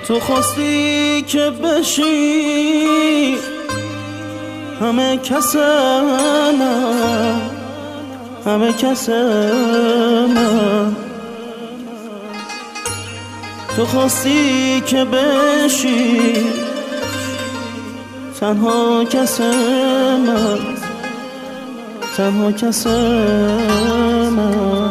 تو خواستی که بشی همه کسمم، همه کسمم. تو خواستی که بشی تنها کسمم، تنها کسمم.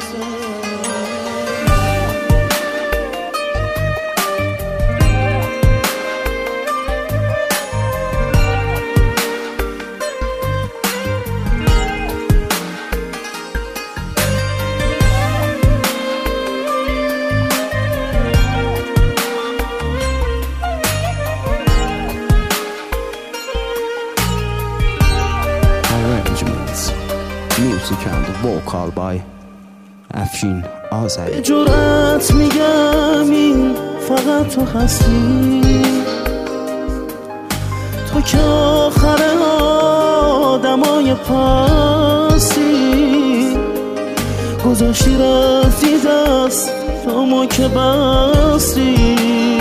Music and vocal by افشین آذری. به جرأت میگم این فقط تو هستی، تو که آخر آدمای پاسی. گذاشتی رفتی دست تو که بستی،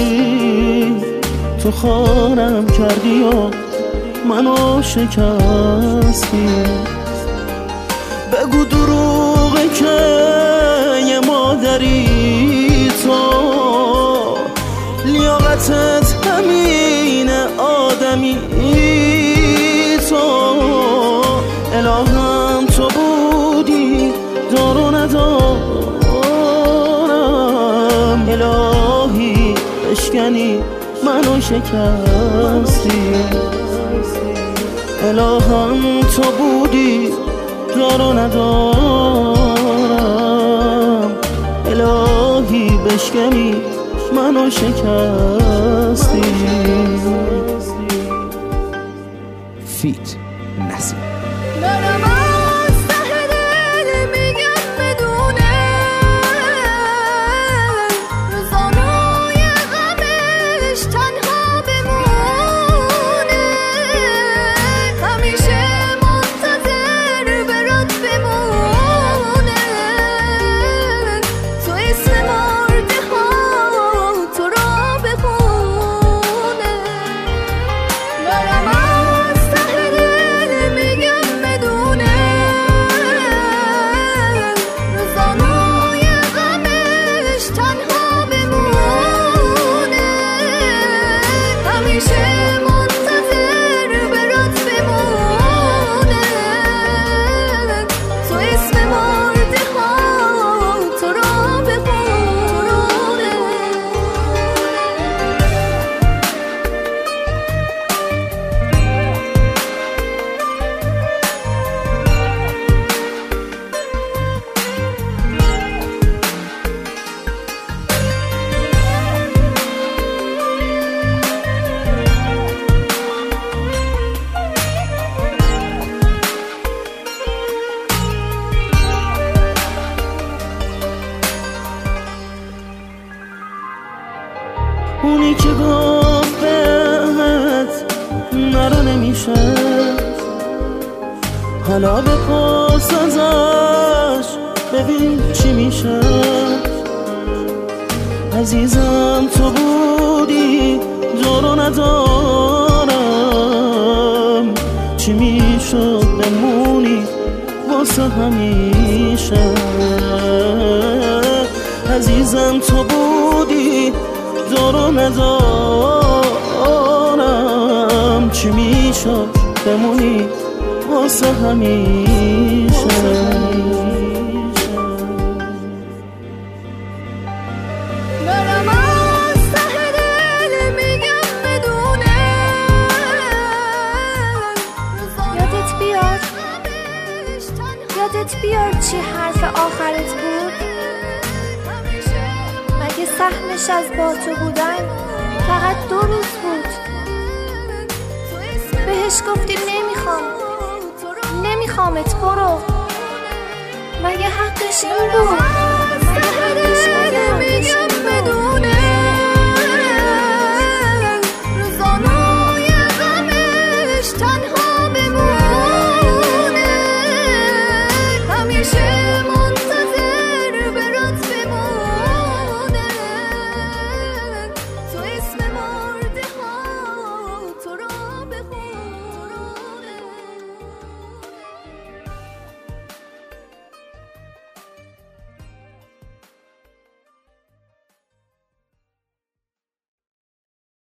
تو خانم کردی و منو شکستی. بگو دروغه که یه مادری تو، لیاقتت همینه آدمی تو. الهام تو بودی دار و ندارم، الهی بشکنی منو شکستی. الهام تو بودی دار و ندارم، الهی بشکنی منو شکستی. فیت نسیم. اونی که گفت بهت نرو نمیشه، حالا بپرس ازش ببین چی میشه. عزیزم تو بودی دار و ندارم، چی میشد بمونی واسه همیشه. عزیزم تو بودی دار و ندارم، چی میشد بمونی واسه همیشه. یادت بیاد چی حرف آخرت بود؟ مگه سهمش از با تو بودن فقط 2 روز بود؟ بهش گفتی نمیخوامت برو، مگه حقش این بود؟